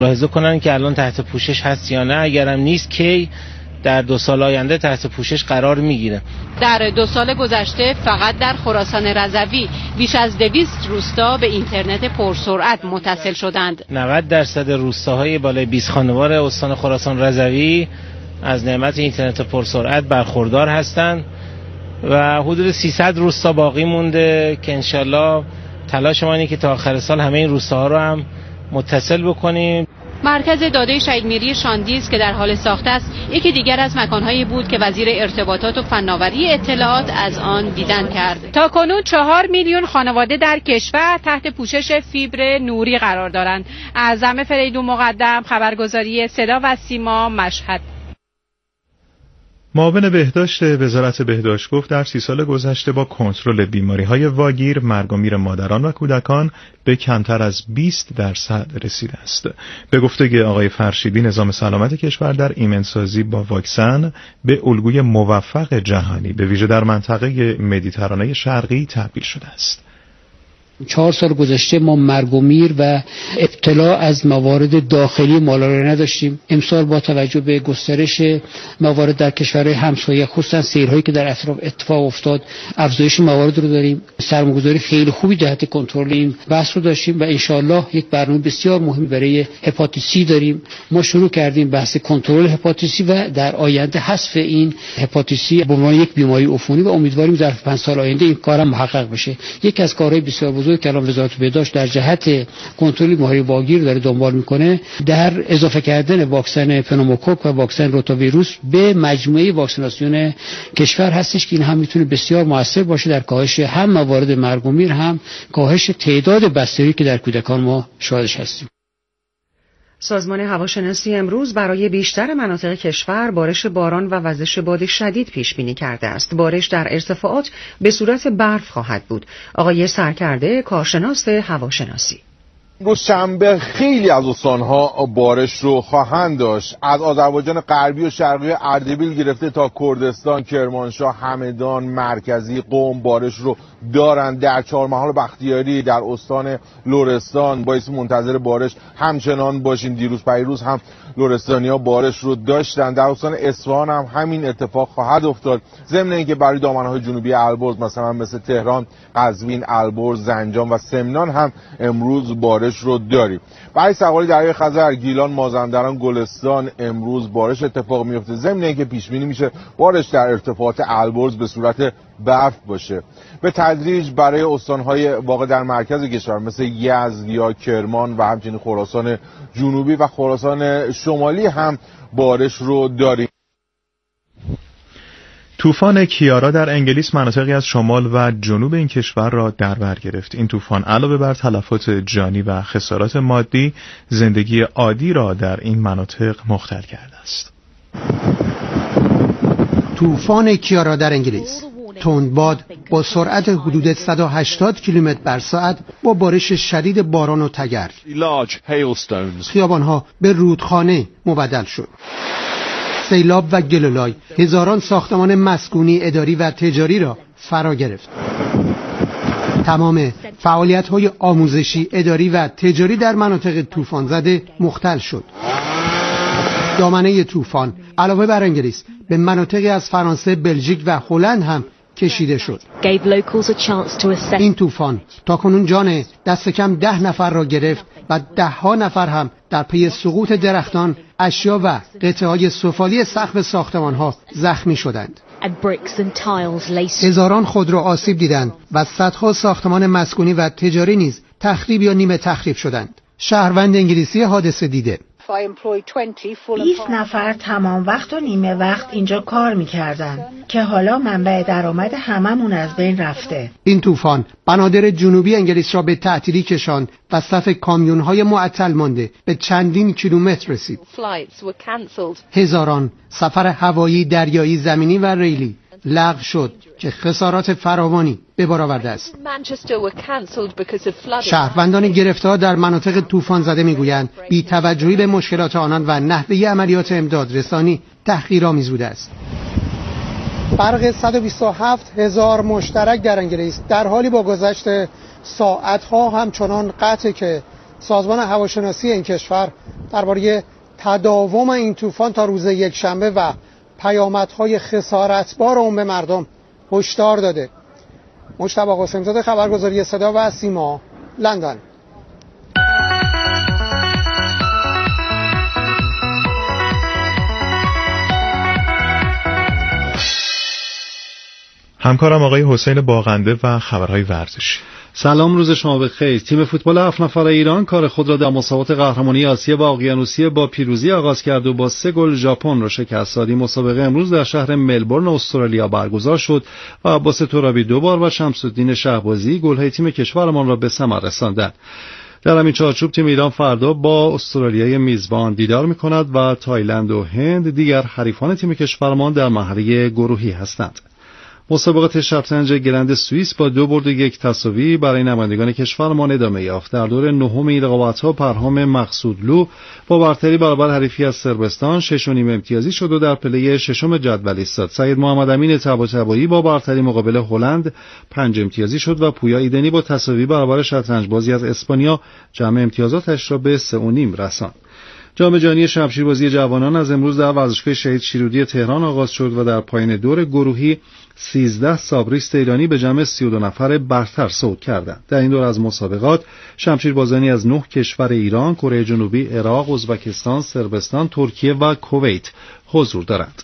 ملاحظه کنن که الان تحت پوشش هست یا نه، اگرم نیست کی در 2 سال آینده تحت پوشش قرار میگیره. در 2 سال گذشته فقط در خراسان رضوی بیش از 200 روستا به اینترنت پرسرعت متصل شدند. 90% روستاهای بالای 20 خانوار استان خراسان رضوی از نعمت اینترنت پرسرعت برخوردار هستند و حدود 300 روستا باقی مونده که انشالله تلاش ما اینه که تا آخر سال همه این روستاها رو هم متصل بکنیم. مرکز داده شهیدمیری شاندیز که در حال ساخت است، یکی دیگر از مکانهایی بود که وزیر ارتباطات و فناوری اطلاعات از آن دیدن کرد. تاکنون 4 میلیون خانواده در کشور تحت پوشش فیبر نوری قرار دارند. اعظم فریدون مقدم، خبرگزاری صدا و سیما، مشهد. معاون بهداشت وزارت بهداشت گفت در 30 سال گذشته با کنترل بیماری‌های واگیر، مرگ و میر مادران و کودکان به کمتر از 20% رسیده است. به گفته آقای فرشیدی، نظام سلامت کشور در ایمنسازی با واکسن به الگوی موفق جهانی به ویژه در منطقه مدیترانه شرقی تبدیل شده است. 4 سال گذشته ما مرگ و میر و ابتلا از موارد داخلی مالاریا نداشتیم. امسال با توجه به گسترش موارد در کشورهای همسایه، خصوصا سیل‌هایی که در اطراف اتفاق افتاد، افزایش موارد رو داریم. سرمایه‌گذاری خیلی خوبی جهت کنترل این بحث رو داشتیم و انشالله یک برنامه بسیار مهم برای هپاتیت سی داریم. ما شروع کردیم بحث کنترل هپاتیت سی و در آینده حذف این هپاتیت سی به عنوان یک بیماری عفونی و امیدواریم در 5 سال آینده این کارم محقق بشه. یکی از کارهای بسیار بزرگی که الان وزارت بهداشت در جهت کنترل بیماری واگیر داره دنبال میکنه، در اضافه کردن واکسن پنوموکوک و واکسن روتاویروس به مجموعه واکسیناسیون کشور هستش که این هم میتونه بسیار موثر باشه در کاهش هم موارد مرگ و میر، هم کاهش تعداد بستری که در کودکان ما شاهدش هستیم. سازمان هواشناسی امروز برای بیشتر مناطق کشور بارش باران و وزش باد شدید پیش بینی کرده است. بارش در ارتفاعات به صورت برف خواهد بود. آقای سرکرده، کارشناس هواشناسی: روز شنبه خیلی از استانها بارش رو خواهند داشت. از آذربایجان غربی و شرقی اردبیل گرفته تا کردستان، کرمانشاه، همدان، مرکزی، قم بارش رو دارند. در چهارمحال بختیاری در استان لرستان باعث منتظر بارش همچنان باشین. دیروز پیروز هم لرستانی‌ها بارش رو داشتن. در استان اصفهان هم همین اتفاق خواهد افتاد. ضمن اینکه برای دامنه‌های جنوبی البرز مثلا مثل تهران، قزوین، البرز، زنجان و سمنان هم امروز بارش رو داریم. برای سواحل دریای خزر، گیلان، مازندران، گلستان امروز بارش اتفاق میفته. ضمن اینکه پیش بینی میشه بارش در ارتفاعات البرز به صورت برف باشه. به تدریج برای استان‌های واقع در مرکز کشور مثل یزد یا کرمان و همچنین خراسان جنوبی و خراسان شمالی هم بارش رو داریم. طوفان کیارا در انگلیس مناطقی از شمال و جنوب این کشور را در بر گرفت. این طوفان علاوه بر تلفات جانی و خسارات مادی، زندگی عادی را در این مناطق مختل کرده است. طوفان کیارا در انگلیس، تندباد با سرعت حدود 180 کیلومتر بر ساعت با بارش شدید باران و تگرگ، خیابانها به رودخانه مبدل شد. سیلاب و گلولای هزاران ساختمان مسکونی، اداری و تجاری را فرا گرفت. تمام فعالیت‌های آموزشی، اداری و تجاری در مناطق طوفان زده مختل شد. دامنه طوفان علاوه بر انگلیس به مناطقی از فرانسه، بلژیک و هلند هم کشیده شد. این طوفان تاکنون جان دست کم 10 نفر را گرفت و 10 نفر هم در پی سقوط درختان، اشیا و قطعه‌های سفالی سقف ساختمان‌ها زخمی شدند. هزاران خودرو آسیب دیدند و صدها ساختمان مسکونی و تجاری نیز تخریب یا نیمه تخریب شدند. شهروند انگلیسی حادثه دیده: 20 نفر تمام وقت و نیمه وقت اینجا کار میکردن که حالا منبع درآمد هممون از بین رفته. این طوفان بنادر جنوبی انگلیس را به تعطیلی کشاند و صف کامیون‌های معطل مانده به چندین کیلومتر رسید. هزاران سفر هوایی، دریایی، زمینی و ریلی لغو شد که خسارات فراوانی به بار آورده است. شهروندان گرفتار در مناطق طوفان زده میگویند بی‌توجهی به مشکلات آنان و نحوه عملیات امداد رسانی تحقیرآمیز بوده است. برق 127,000 مشترک در انگلیس در حالی با گذشت ساعتها همچنان قطعه که سازمان هواشناسی این کشور درباره تداوم این طوفان تا روز یکشنبه و پیامدهای خسارتبار اون به مردم هشدار داده. مجتبی قاسم‌زاده، خبرگزاری صدا و سیما، لندن. همکارم آقای حسین باغنده و خبرهای ورزشی. سلام، روز شما بخیر. تیم فوتبال 7 نفره ایران کار خود را در مسابقات قهرمانی آسیا و اقیانوسیه با پیروزی آغاز کرد و با 3 گل ژاپن را شکست داد. مسابقه امروز در شهر ملبورن استرالیا برگزار شد و عباس ترابی 2 بار و شمس‌الدین شهبازی گل‌های تیم کشورمان را به ثمر رساندند. در همین چارچوب تیم ایران فردا با استرالیای میزبان دیدار می‌کند و تایلند و هند دیگر حریفان تیم کشورمان در مرحله گروهی هستند. مسابقات شطرنج گرند سوئیس با 2 برد و 1 تساوی برای نمایندگان کشورمان ادامه یافت. در دور نهم این رقابت‌ها پرهام مقصودلو با برتری برابر حریفی از صربستان 6.5 امتیازی شد و در پله ششم جدول ایستاد. سعید محمد امین طباطبایی با برتری مقابل هلند 5 امتیازی شد و پویا ایدنی با تساوی برابر شطرنج‌بازی از اسپانیا جمع امتیازاتش را به 3.5 رساند. جام جهانی شمشیربازی جوانان از امروز در ورزشگاه شهید شیرودی تهران آغاز شد و در پایان دور گروهی 13 سابریست ایرانی به جمع 32 نفر برتر صعود کردند. در این دور از مسابقات شمشیربازانی از 9 کشور ایران، کره جنوبی، عراق، ازبکستان، صربستان، ترکیه و کویت حضور دارند.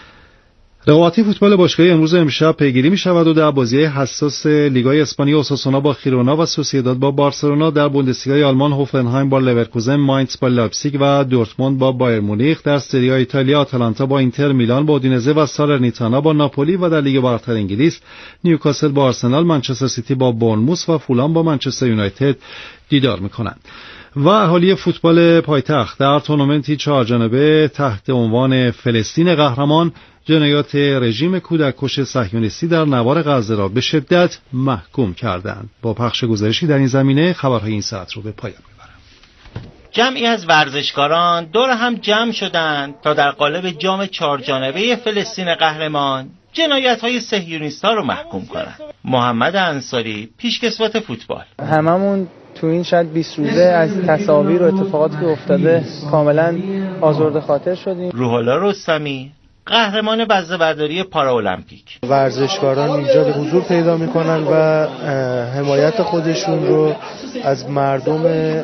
رقابت فوتبال باشگاهی امروز امشب پیگیری می شود و در بازی حساس لیگای اسپانیا اوساسونا با خیرونا و سوسییداد با بارسلونا، در بوندسلیگای آلمان هوفنهایم با لورکوزن، ماینتس با لایپزیگ و دورتموند با بایر مونیخ، در سری آ ایتالیا آتالانتا با اینتر میلان، با اودینزه و سالرنیتانا با ناپولی و در لیگ برتر انگلیس نیوکاسل با آرسنال، منچستر سیتی با بورنموث و فولام با منچستر یونایتد دیدار می‌کنند. و اهالی فوتبال پایتخت در تورنمنتی 4 جانبه تحت عنوان فلسطین قهرمان جنایات رژیم کودککش صهیونیستی در نوار غزه را به شدت محکوم کردند. با پخش گزارشی در این زمینه خبرهای این ساعت رو به پایان میبرم. جمعی از ورزشکاران دور هم جمع شدند تا در قالب جام 4 جانبه فلسطین قهرمان جنایت‌های صهیونیست‌ها رو محکوم کنند. محمد انصاری، پیشکسوت فوتبال: هممون تو این شاید 20 روزه از تصاویر و اتفاقاتی که افتاده کاملا آزرده خاطر شدیم. روح‌الله رستمی، قهرمان بزه‌برداری پاراالمپیک: ورزشکاران اینجا به حضور پیدا میکنن و حمایت خودشون رو از مردم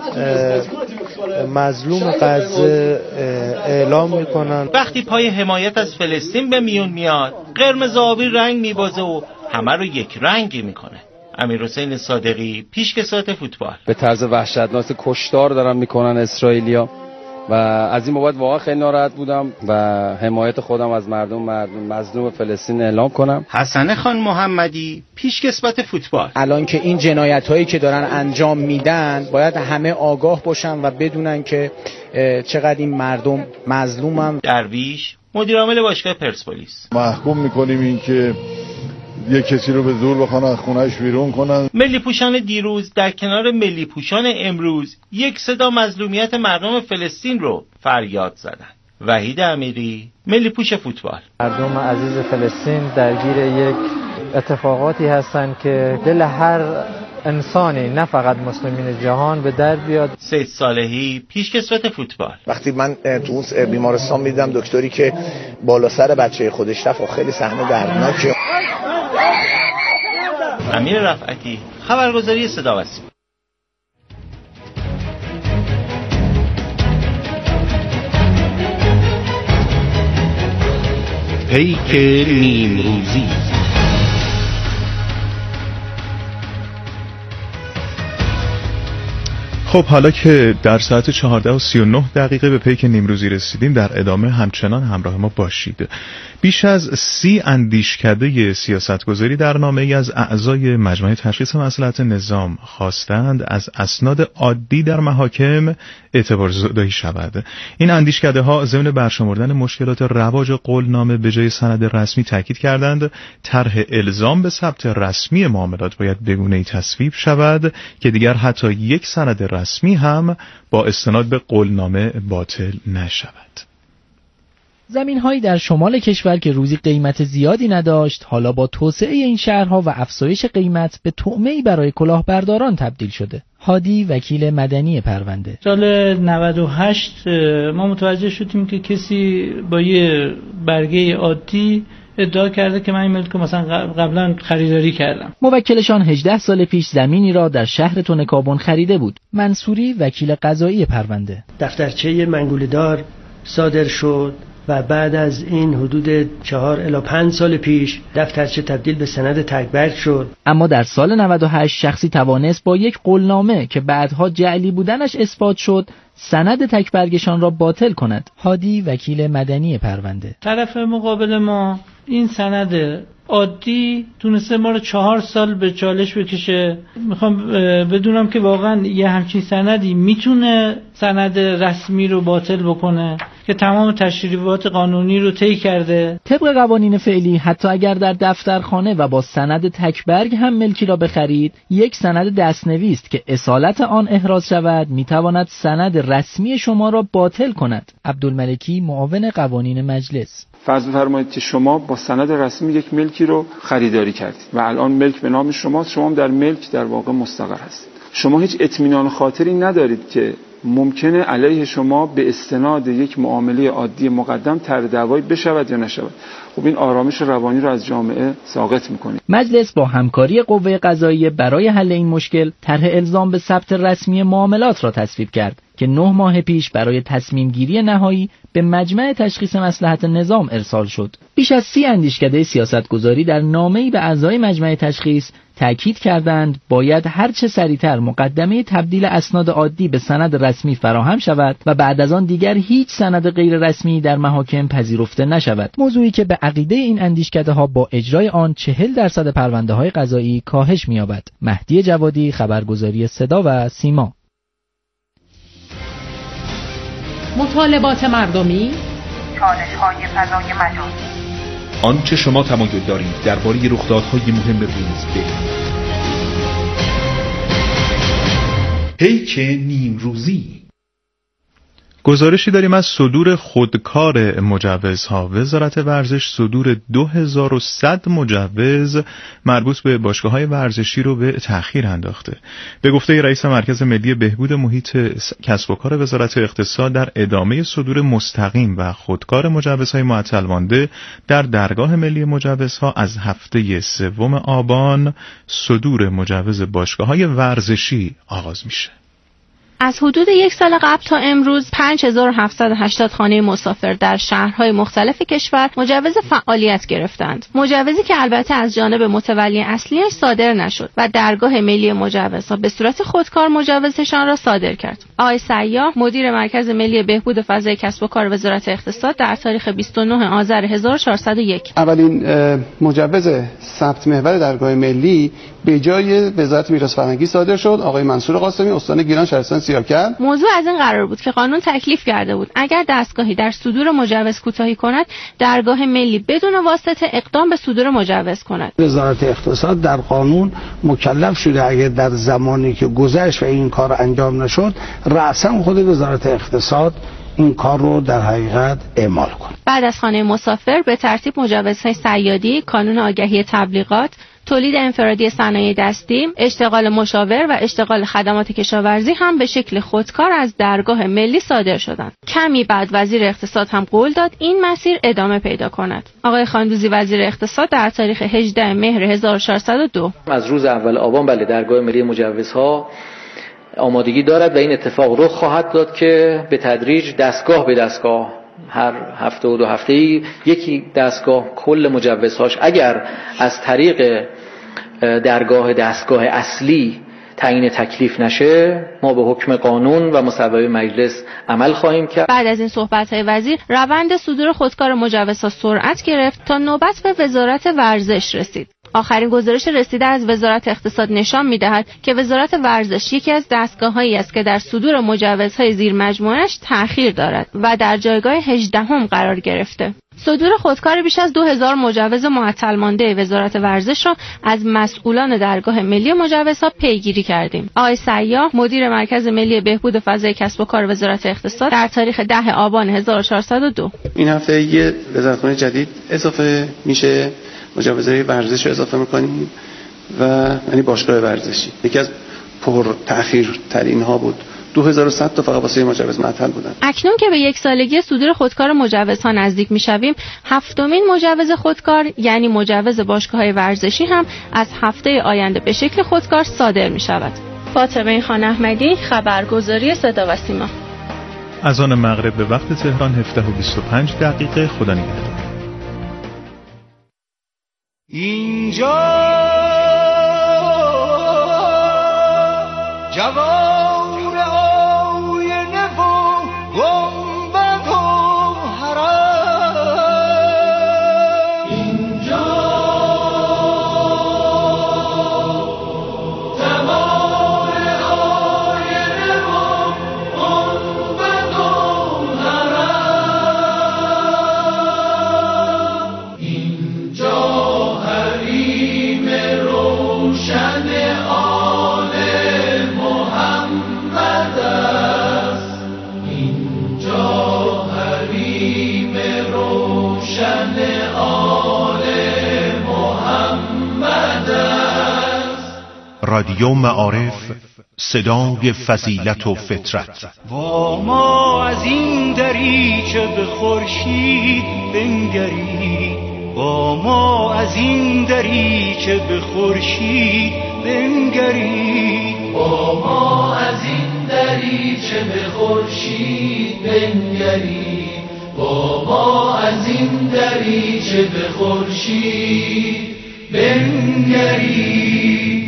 مظلوم غزه اعلام میکنن. وقتی پای حمایت از فلسطین به میون میاد، قرمز آبی رنگ میبازه و همه رو یک رنگی میکنه. امیرحسین صادقی، پیشکسوت فوتبال: به طرز وحشتناک کشتار دارن میکنن اسرائیلیا و از این بابت واقعا خیلی ناراحت بودم و حمایت خودم از مردم مظلوم فلسطین اعلام کنم. حسن خان محمدی، پیشکسوت فوتبال: الان که این جنایت‌هایی که دارن انجام میدن باید همه آگاه باشن و بدونن که چقدر این مردم مظلومن. درویش، مدیرعامل باشگاه پرسپولیس: محکوم می‌کنیم این که یک کسی رو به زور بخوان از خونه‌اش بیرون کنن. ملی پوشان دیروز در کنار ملی پوشان امروز یک صدا مظلومیت مردم فلسطین رو فریاد زدن. وحید امیری، ملی پوش فوتبال: مردم عزیز فلسطین درگیر یک اتفاقاتی هستن که دل هر انسانی نه فقط مسلمین جهان به درد بیاد. سید صالحی، پیشکسوت فوتبال: وقتی من تو اون بیمارستان میدم دکتری که بالا سر بچه خودش رفت، خیلی صحنه دردناکه. امیر رفعتی، خبرگزاری صدا و سیما. پیک نیمروزی. خب حالا که در ساعت 14:39 به پیک نیمروزی رسیدیم، در ادامه همچنان همراه ما باشید. بیش از 30 اندیشکده سیاستگذاری در نامه‌ای از اعضای مجمع تشخیص مصلحت نظام خواستند از اسناد عادی در محاکم اعتبارزدایی شود. این اندیشکده‌ها ضمن برشمردن مشکلات رواج قولنامه به جای سند رسمی تاکید کردند طرح الزام به ثبت رسمی معاملات باید به گونه‌ای تصویب شود که دیگر حتی یک سند رسمی هم با استناد به قولنامه باطل نشود. زمین‌هایی در شمال کشور که روزی قیمت زیادی نداشت، حالا با توسعه این شهرها و افزایش قیمت به طعمه‌ای برای کلاهبرداران تبدیل شده. هادی وکیل مدنی پرونده: سال 98 ما متوجه شدیم که کسی با یه برگه عادی ادعا کرده که من این ملک مثلا قبلا خریداری کردم. موکلشان 18 سال پیش زمینی را در شهر تونکابون خریده بود. منصوری وکیل قضایی پرونده: دفترچه منگوله‌دار صادر شد و بعد از این حدود 4 الی 5 سال پیش دفترچه تبدیل به سند تکبرگ شد. اما در سال 98 شخصی توانست با یک قولنامه که بعدها جعلی بودنش اثبات شد سند تکبرگشان را باطل کند. هادی وکیل مدنی پرونده: طرف مقابل ما این سند عادی تونسته ما رو 4 سال به چالش بکشه. میخوام بدونم که واقعا یه همچین سندی میتونه سند رسمی رو باطل بکنه که تمام تشریفات قانونی رو طی کرده. طبق قوانین فعلی حتی اگر در دفترخانه و با سند تکبرگ هم ملکی را بخرید، یک سند دستنویس است که اصالت آن احراز شود میتواند سند رسمی شما را باطل کند. عبدالملکی معاون قوانین مجلس: فرض بفرمایید که شما با سند رسمی یک ملکی رو خریداری کردید و الان ملک به نام شماست، شما هم در ملک در واقع مستقر هستید. شما هیچ اطمینان خاطری ندارید که ممکنه علیه شما به استناد یک معامله عادی مقدم طرح دعوایی بشود یا نشود. خب این آرامش روانی رو از جامعه ساقط می‌کنه. مجلس با همکاری قوه قضاییه برای حل این مشکل طرح الزام به ثبت رسمی معاملات را تصویب کرد که 9 ماه پیش برای تصمیم گیری نهایی به مجمع تشخیص مصلحت نظام ارسال شد. بیش از 30 اندیشکده سیاستگذاری در نامه‌ای به اعضای مجمع تشخیص تأکید کردند باید هر چه سریعتر مقدمه تبدیل اسناد عادی به سند رسمی فراهم شود و بعد از آن دیگر هیچ سند غیر رسمی در محاکم پذیرفته نشود. موضوعی که به عقیده این اندیشکده‌ها با اجرای آن 40% پرونده‌های قضایی کاهش می‌یابد. مهدی جوادی، خبرگزاری صدا و سیما. مطالبات مردمی، چالش‌های فضای مجازی، آنچه شما تمایل دارید درباره رخدادهای مهم روز بگویید. پیک نیمروزی. گزارشی داریم از صدور خودکار مجوزها. وزارت ورزش صدور 2100 مجوز مربوط به باشگاه‌های ورزشی رو به تأخیر انداخته. به گفته رئیس مرکز ملی بهبود محیط کسب و کار وزارت اقتصاد، در ادامه صدور مستقیم و خودکار مجوزهای معطل مانده در درگاه ملی مجوزها از هفته 3 آبان صدور مجوز باشگاه‌های ورزشی آغاز میشه. از حدود 1 سال قبل تا امروز 5780 خانه مسافر در شهرهای مختلف کشور مجوز فعالیت گرفتند. مجوزی که البته از جانب متولی اصلیش صادر نشد و درگاه ملی مجوزها به صورت خودکار مجوزشان را صادر کرد. آقای سیاح، مدیر مرکز ملی بهبود فضای کسب و کار وزارت اقتصاد، در تاریخ 29 آذر 1401 اولین مجوز ثبت محور درگاه ملی به جای وزارت میراث فرهنگی صادر شد. آقای منصور قاسمی، استان گیلان شهرستان سیاکرد. موضوع از این قرار بود که قانون تکلیف کرده بود اگر دستگاهی در صدور مجوز کوتاهی کند، درگاه ملی بدون واسطه اقدام به صدور مجوز کند. وزارت اقتصاد در قانون مکلف شده اگر در زمانی که گذشت و این کار انجام نشد، رأساً خود وزارت اقتصاد این کار رو در حقیقت اعمال کنه. بعد از خانه مسافر به ترتیب مجوزهای صیادی، کانون آگهی تبلیغات، تولید انفرادی صنایع دستی، اشتغال مشاور و اشتغال خدمات کشاورزی هم به شکل خودکار از درگاه ملی صادر شدند. کمی بعد وزیر اقتصاد هم قول داد این مسیر ادامه پیدا کند. آقای خاندوزی وزیر اقتصاد در تاریخ 18 مهر 1402 از روز اول آبان درگاه ملی مجوزها آمادگی دارد و این اتفاق رخ خواهد داد که به تدریج دستگاه به دستگاه هر هفته و 2 هفته‌ای یکی دستگاه کل مجوزهاش اگر از طریق دستگاه اصلی تعیین تکلیف نشه، ما به حکم قانون و مصوبه مجلس عمل خواهیم کرد. بعد از این صحبت‌های وزیر، روند صدور خودکار مجوزها سرعت گرفت تا نوبت به وزارت ورزش رسید. آخرین گزارش رسیده از وزارت اقتصاد نشان می‌دهد که وزارت ورزش یکی از دستگاه‌هایی است که در صدور مجوزهای زیر مجموعه‌اش تأخیر دارد و در جایگاه 18ام قرار گرفته. صدور خودکار بیش از 2000 مجوز معطل مانده وزارت ورزش را از مسئولان درگاه ملی مجوزها پیگیری کردیم. آقای سیاح مدیر مرکز ملی بهبود فضای کسب و کار وزارت اقتصاد در تاریخ 10 آبان 1402 این هفته یه وزارتخانه جدید اضافه میشه، مجوزهای ورزش رو اضافه میکنیم و یعنی باشگاه ورزشی یکی از پر تأخیرترین ها بود. 2100 تا فقط واسه مجوز معطل بودن. اکنون که به یک سالگی صدور خودکار مجوزها نزدیک میشویم، هفتمین مجوز خودکار یعنی مجوز باشگاه‌های ورزشی هم از هفته آینده به شکل خودکار صادر میشود. فاطمه خان احمدی، خبرگزاری صدا و سیما. از آن مغرب به وقت تهران 17:25 خدا نگهدار. اینجا جوار آینه و گنبد و حرم، اینجا جوار آینه و گنبد و حرم، اینجا حریم روشن رادیو معارف، صدای فضیلت و فطرت. با ما از این دریچه به خورشید بنگرید، با ما از این دریچه به خورشید بنگرید، با ما از این دریچه به خورشید بنگرید، با ما از این دریچه به خورشید بنگرید.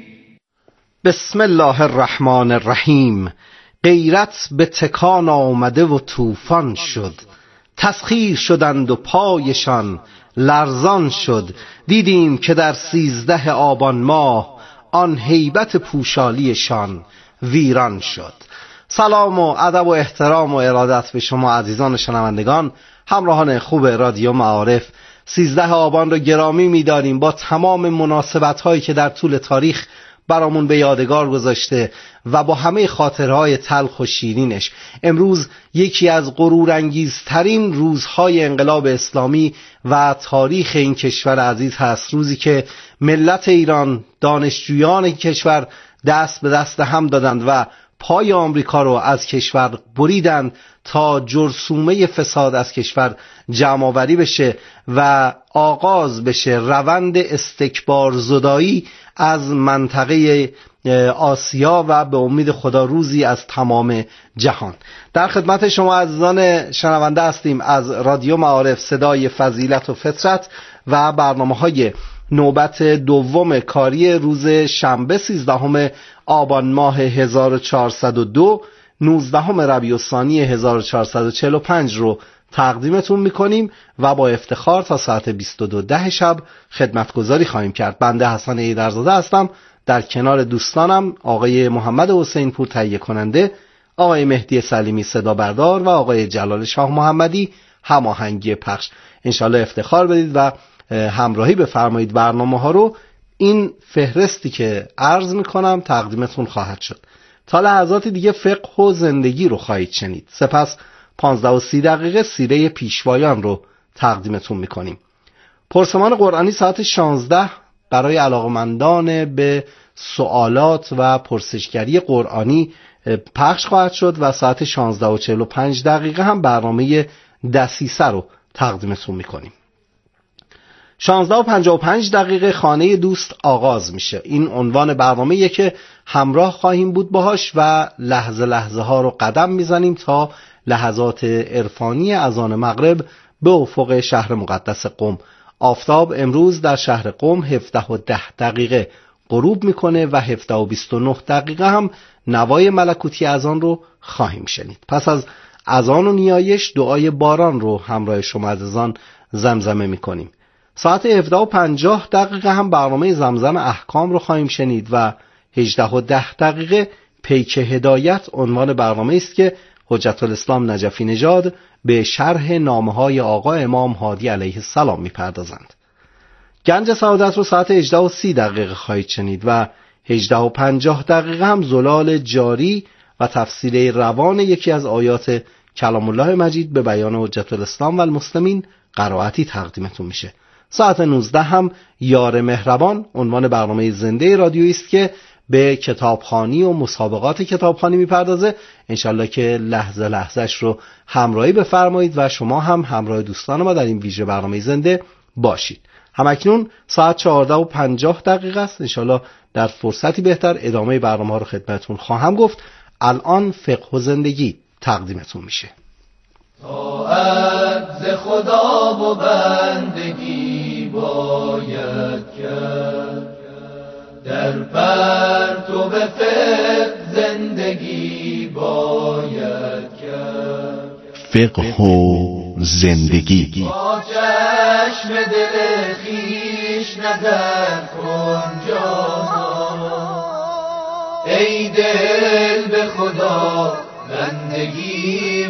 بسم الله الرحمن الرحیم. غیرت به تکان آمده و طوفان شد، تسخیر شدند و پایشان لرزان شد. دیدیم که در 13 آبان ماه آن هیبت پوشالیشان ویران شد. سلام و ادب و احترام و ارادت به شما عزیزان شنوندگان، همراهان خوب رادیو معارف. 13 آبان را گرامی می‌داریم با تمام مناسبت‌هایی که در طول تاریخ برامون به یادگار گذاشته و با همه خاطرهای تلخ و شیرینش. امروز یکی از غرورانگیزترین روزهای انقلاب اسلامی و تاریخ این کشور عزیز هست، روزی که ملت ایران، دانشجویان این کشور دست به دست هم دادند و پای آمریکا رو از کشور بریدند تا جرثومه فساد از کشور جمع‌آوری بشه و آغاز بشه روند استکبار زدایی از منطقه آسیا و به امید خدا روزی از تمام جهان. در خدمت شما عزیزان شنونده هستیم از رادیو معارف، صدای فضیلت و فطرت و برنامه‌های نوبت دوم کاری روز شنبه 13 آبان ماه 1402 19 ربیع الثانی 1445 رو تقدیمتون میکنیم و با افتخار تا ساعت 22:10 شب خدمتگزاری خواهیم کرد. بنده حسن ایدرزاده هستم، در کنار دوستانم آقای محمد حسین پور تهیه کننده، آقای مهدی سلیمی صدا بردار و آقای جلال شاه محمدی هماهنگی پخش. انشالله افتخار بدید و همراهی بفرمایید برنامه ها رو. این فهرستی که عرض میکنم تقدیمتون خواهد شد. تا لحظات دیگه فقه و زندگی رو خواهید شنید. سپس 15:30 سیره پیشوایان رو تقدیمتون میکنیم. پرسمان قرآنی ساعت 16 برای علاقمندان به سوالات و پرسشگری قرآنی پخش خواهد شد و ساعت 16:45 هم برنامه دسیسه رو تقدیمتون میکنیم. 16:55 خانه دوست آغاز میشه. این عنوان برنامه‌ایه که همراه خواهیم بود باهاش و لحظه لحظه ها رو قدم میزنیم تا لحظات عرفانی اذان مغرب به افق شهر مقدس قم. آفتاب امروز در شهر قم 17:10 غروب میکنه و 17:29 هم نوای ملکوتی اذان رو خواهیم شنید. پس از اذان و نیایش دعای باران رو همراه شما عزیزان زمزمه میکنیم. ساعت 17:50 هم برنامه زمزم احکام رو خواهیم شنید و 18:10 پیک هدایت عنوان برنامه است که حجت الاسلام نجفی نژاد به شرح نامه‌های آقا امام هادی علیه السلام می‌پردازند. گنج سعادت رو ساعت 18:30 خواهید شنید و 18:50 هم زلال جاری و تفسیر روان یکی از آیات کلام الله مجید به بیان حجت الاسلام و المسلمین قرائتی تقدیمتون میشه. ساعت 19 هم یار مهربان عنوان برنامه زنده رادیویی است که به کتابخوانی و مسابقات کتابخوانی میپردازه. انشالله که لحظه لحظهش رو همراهی بفرمایید و شما هم همراه دوستان ما در این ویژه برنامه زنده باشید. همکنون ساعت 14:50 است. انشالله در فرصتی بهتر ادامه برنامه ها رو خدمتون خواهم گفت. الان فقه و زندگی تقدیمتون میشه. طاعت ز خدا و بندگی باید کرد، در پرتو فقه زندگی باید کرد. فقه و زندگی با چشم دل خویش نظر کن جانا، ای دل به خدا بندگی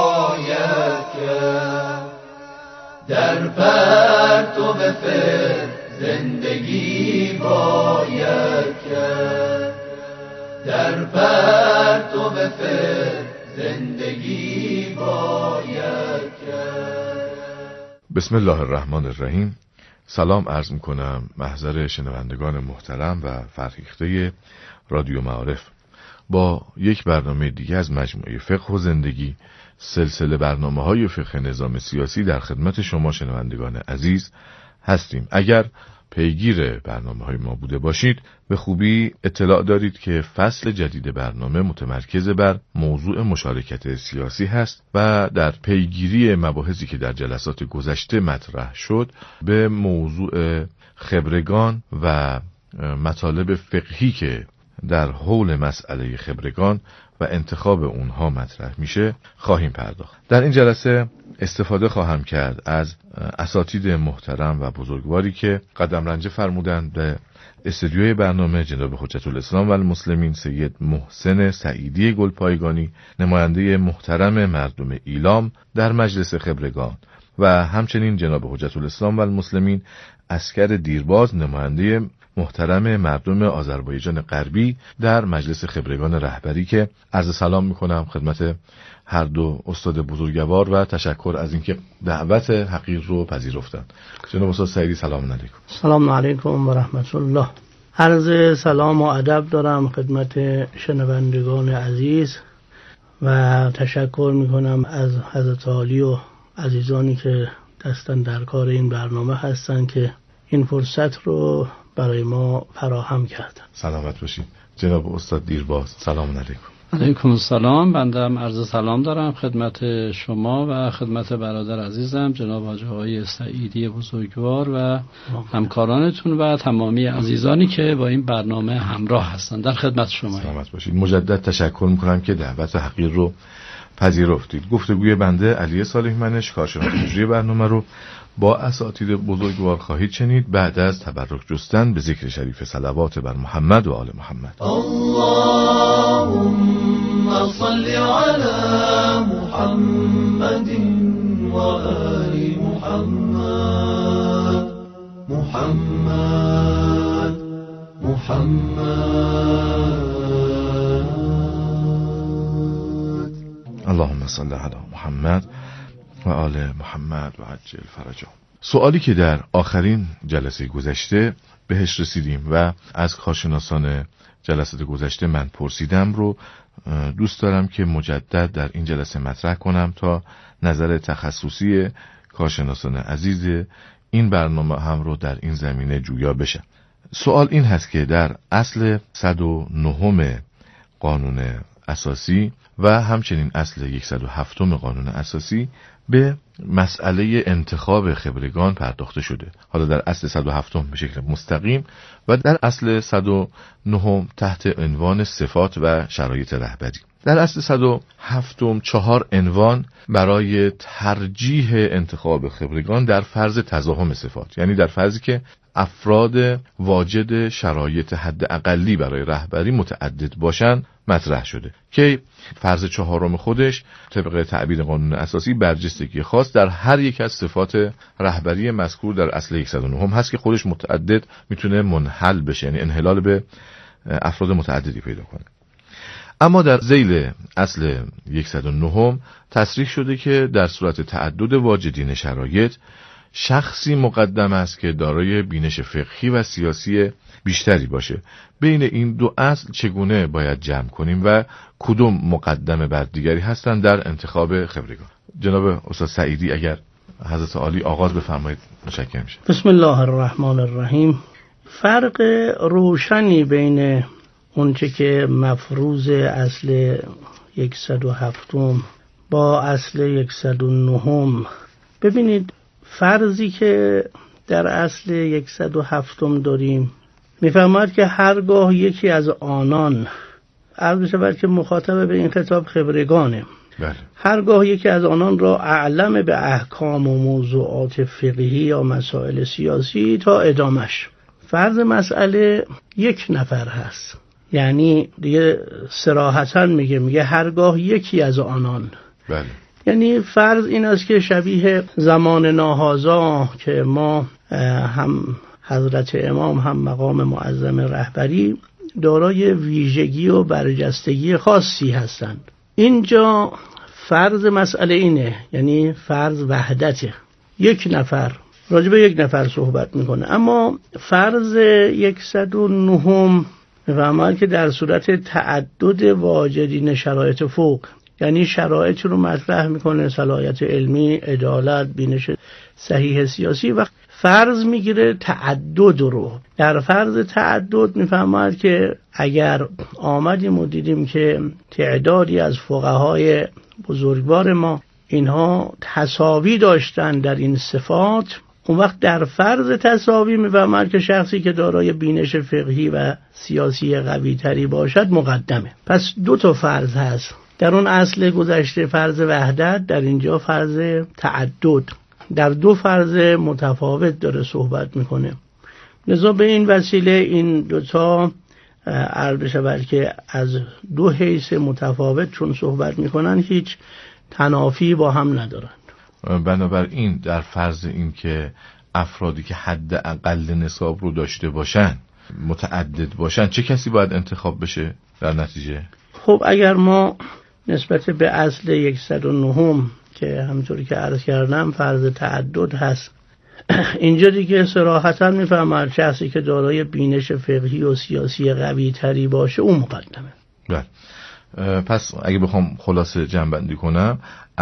باید کرد، در پرتو فقه زندگی باید کرد، در پرتو فقه زندگی باید کرد. بسم الله الرحمن الرحیم. سلام عرض میکنم محضر شنوندگان محترم و فرهیخته رادیو معارف. با یک برنامه دیگه از مجموعه فقه و زندگی، سلسله برنامه‌های فقه نظام سیاسی در خدمت شما شنوندگان عزیز هستیم. اگر پیگیر برنامه‌های ما بوده باشید به خوبی اطلاع دارید که فصل جدید برنامه متمرکز بر موضوع مشارکت سیاسی هست و در پیگیری مباحثی که در جلسات گذشته مطرح شد به موضوع خبرگان و مطالب فقهی که در حول مسئله خبرگان و انتخاب اونها مطرح میشه خواهیم پرداخت. در این جلسه استفاده خواهم کرد از اساتید محترم و بزرگواری که قدم رنجه فرمودند به استودیوی برنامه، جناب حجت الاسلام و المسلمین سید محسن سعیدی گلپایگانی، نماینده محترم مردم ایلام در مجلس خبرگان، و همچنین جناب حجت الاسلام و المسلمین عسکر دیرباز، نماینده محترم مردم آذربایجان غربی در مجلس خبرگان رهبری، که عرض سلام میکنم خدمت هر دو استاد بزرگوار و تشکر از اینکه دعوت حقیر رو پذیرفتند. جناب استاد سعیدی سلام علیکم. سلام علیکم و رحمت الله. عرض سلام و ادب دارم خدمت شنوندگان عزیز و تشکر میکنم از حضرت عالی و عزیزانی که دستن در کار این برنامه هستن که این فرصت رو برای ما فراهم کردن. سلامت باشید. جناب استاد دیرباز سلام علیکم. علیکم السلام. بنده هم عرض سلام دارم خدمت شما و خدمت برادر عزیزم جناب حاج آقای سعیدی بزرگوار و همکارانتون و تمامی عزیزانی که با این برنامه همراه هستند. در خدمت شما. سلامت باشید. مجدد تشکر میکنم که دعوت حقیر رو پذیرفتید. گفتگوی بنده علی صالح منش، کارشناس مجری برنامه رو با اساتید بزرگوار خواهید شنید بعد از تبرک جستن به ذکر شریف صلوات بر محمد و آل محمد. اللهم صل علی محمد و آل محمد. محمد اللهم صل علی محمد و آل محمد و عجل فرجهم. سوالی که در آخرین جلسه گذشته بهش رسیدیم و از کارشناسان جلسات گذشته من پرسیدم رو دوست دارم که مجدد در این جلسه مطرح کنم تا نظر تخصصی کارشناسان عزیز این برنامه هم رو در این زمینه جویا بشه. سوال این هست که در اصل 109 قانون اساسی و همچنین اصل 107 قانون اساسی به مسئله انتخاب خبرگان پرداخته شده. حالا در اصل 107 به شکل مستقیم و در اصل 109 تحت عنوان صفات و شرایط رهبری. در اصل 107 4 عنوان برای ترجیح انتخاب خبرگان در فرض تزاحم صفات، یعنی در فرضی که افراد واجد شرایط حد اقلی برای رهبری متعدد باشند مطرح شده که فرض چهارم خودش طبق تعبیر قانون اساسی برجستگی خاص در هر یک از صفات رهبری مذکور در اصل 109 هم هست که خودش متعدد میتونه منحل بشه، یعنی انحلال به افراد متعددی پیدا کنه. اما در ذیل اصل 109 تصریح شده که در صورت تعدد واجدین شرایط شخصی مقدم است که دارای بینش فقهی و سیاسی بیشتری باشه. بین این دو اصل چگونه باید جمع کنیم و کدوم مقدم بر دیگری هستند در انتخاب خبرگان؟ جناب استاد سعیدی اگر حضرت عالی آغاز بفرمایید متشکرم میشه. بسم الله الرحمن الرحیم. فرق روشنی بین اونچه که مفروض اصل 107 با اصل 109، ببینید فرضی که در اصل 107 داریم میفهمد که هرگاه یکی از آنان، عرض بشود که مخاطب به این خطاب خبرگانه، بله. هرگاه یکی از آنان را اعلم به احکام و موضوعات فقهی یا مسائل سیاسی تا ادامش. فرض مسئله یک نفر هست، یعنی دیگه صراحتاً میگه هرگاه یکی از آنان، بله. یعنی فرض این است که شبیه زمان ناهازا که ما هم حضرت امام هم مقام معظم رهبری دارای ویژگی و برجستگی خاصی هستند. اینجا فرض مسئله اینه، یعنی فرض وحدته، یک نفر راجع به یک نفر صحبت میکنه. اما فرض 109 میفهمد که در صورت تعدد واجدین شرایط فوق، یعنی شرایط رو مطرح میکنه، صلاحیت علمی، عدالت، بینش صحیح سیاسی، و فرض میگیره تعدد رو. در فرض تعدد میفهمد که اگر آمدیم و دیدیم که تعدادی از فقهای بزرگوار ما اینها تساوی داشتن در این صفات، اون وقت در فرض تساوی میفهمد که شخصی که دارای بینش فقهی و سیاسی قوی تری باشد مقدمه. پس دو تا فرض هست، در اون اصل گذشته فرض وحدت، در اینجا فرض تعدد، در دو فرض متفاوت داره صحبت میکنه. لذا به این وسیله این دوتا عرض بشود که از دو حیث متفاوت چون صحبت میکنن هیچ تنافی با هم ندارن. بنابراین در فرض این که افرادی که حد اقل نصاب رو داشته باشن متعدد باشن، چه کسی باید انتخاب بشه در نتیجه؟ خب اگر ما نسبت به اصل 109 که همونطوری که عرض کردم فرض تعدد هست، اینجا دیگه صراحتاً میفهمد شخصی که دارای بینش فقهی و سیاسی قوی تری باشه اون مقدمه. بله. پس اگه بخوام خلاصه جمع‌بندی کنم،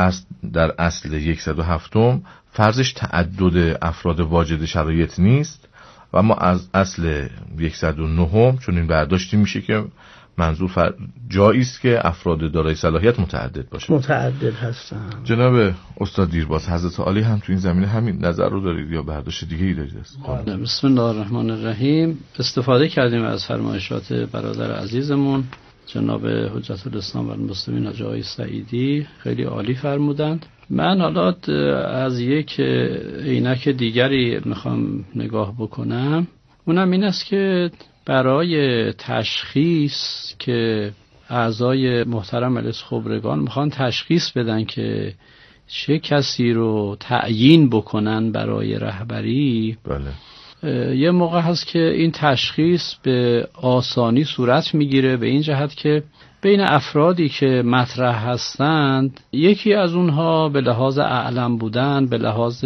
در اصل 107 فرضش تعدد افراد واجد شرایط نیست و اما از اصل 109 چون این برداشتی میشه که منظور جایی است که افراد دارای صلاحیت متعدد باشه. متعدد هستن. جناب استاد دیرباز، حضرت عالی هم تو این زمینه همین نظر رو دارید یا برداشت دیگه ای دارید؟ بسم الله الرحمن الرحیم. استفاده کردیم از فرمایشات برادر عزیزمون جناب حجت الاسلام و المسلمین حاج آقای سعیدی، خیلی عالی فرمودند. من حالا از یک عینک دیگری میخوام نگاه بکنم، اونم این است که برای تشخیص که اعضای محترم مجلس خبرگان میخوان تشخیص بدن که چه کسی رو تعیین بکنن برای رهبری، بله. یه موقع هست که این تشخیص به آسانی صورت میگیره به این جهت که بین افرادی که مطرح هستند یکی از اونها به لحاظ اعلم بودن، به لحاظ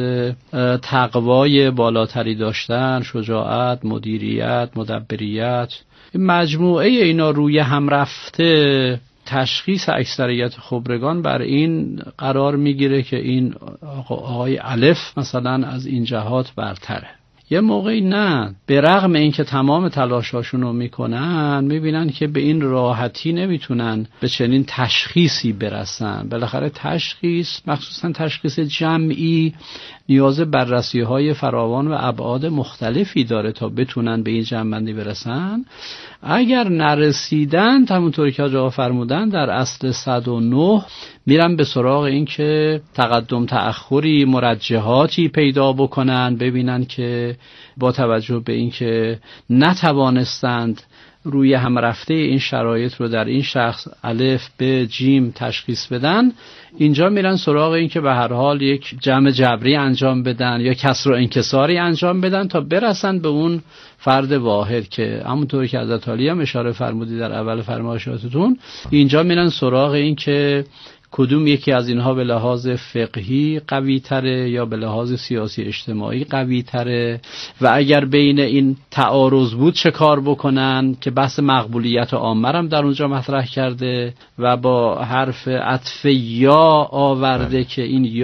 تقوای بالاتری داشتن، شجاعت، مدیریت، مدبریت، مجموعه اینا روی هم رفته تشخیص اکثریت خبرگان بر این قرار میگیره که این آقای الف مثلا از این جهات برتره. یه موقعی نه، به رغم اینکه تمام تلاشاشون رو میکنن میبینن که به این راحتی نمیتونن به چنین تشخیصی برسن. بالاخره تشخیص، مخصوصا تشخیص جمعی، نیاز بررسی های فراوان و ابعاد مختلفی داره تا بتونن به این جمع‌بندی برسن. اگر نرسیدن، همونطوری که آقا فرمودن، در اصل 109 میرن به سراغ این که تقدم تأخری، مرجحاتی پیدا بکنن، ببینن که که با توجه به اینکه نتوانستند روی هم رفته این شرایط رو در این شخص الف به جیم تشخیص بدن، اینجا میرن سراغ این که به هر حال یک جمع جبری انجام بدن یا کسر و انکساری انجام بدن تا برسن به اون فرد واحد که همونطوری که حضرت علی هم اشاره فرمودی در اول فرمایشاتتون، اینجا میرن سراغ این که کدوم یکی از اینها به لحاظ فقهی قوی تره یا به لحاظ سیاسی اجتماعی قوی تره و اگر بین این تعارض بود چه کار بکنن، که بحث مقبولیت عامه هم در اونجا مطرح کرده و با حرف عطف یا آورده که این